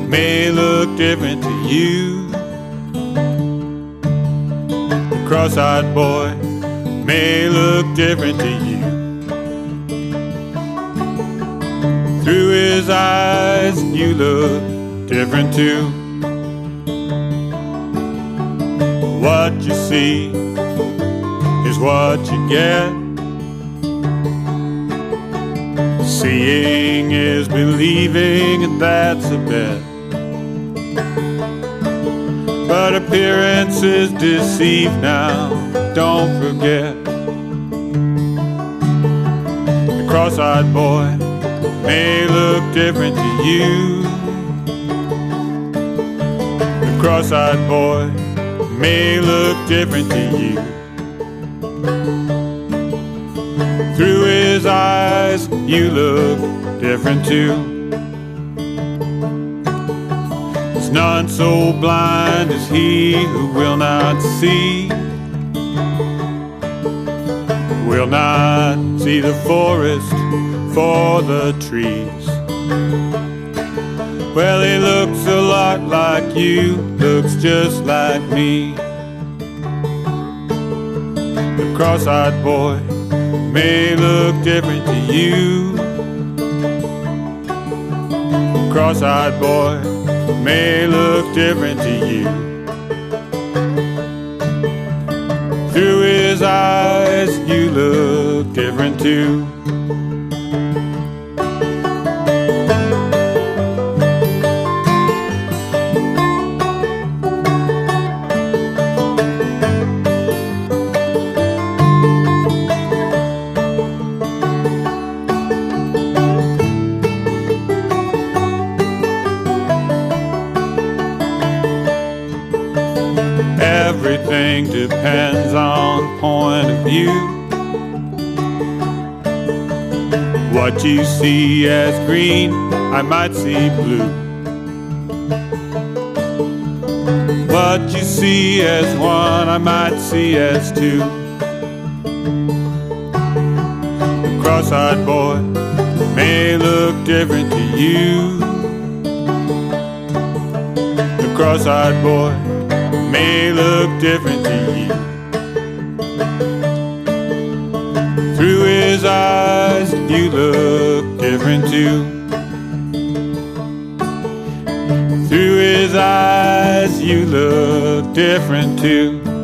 may look different to you. The cross-eyed boy may look different to you. Through his eyes you look different too. What you see is what you get. Seeing is believing, and that's a bet. But appearances deceive now, don't forget. The cross-eyed boy may look different to you. The cross-eyed boy may look different to you. Through his eyes you look different too. There's none so blind as he who will not see, will not see the forest for the trees. Well, he looks a lot like you, looks just like me. The cross-eyed boy may look different to you. The cross-eyed boy may look different to you. Through his eyes you look different too. Everything depends on point of view. What you see as green, I might see blue. What you see as one, I might see as two. The cross-eyed boy may look different to you. The cross-eyed boy may look different to you. Through his eyes you look different too. Through his eyes you look different too.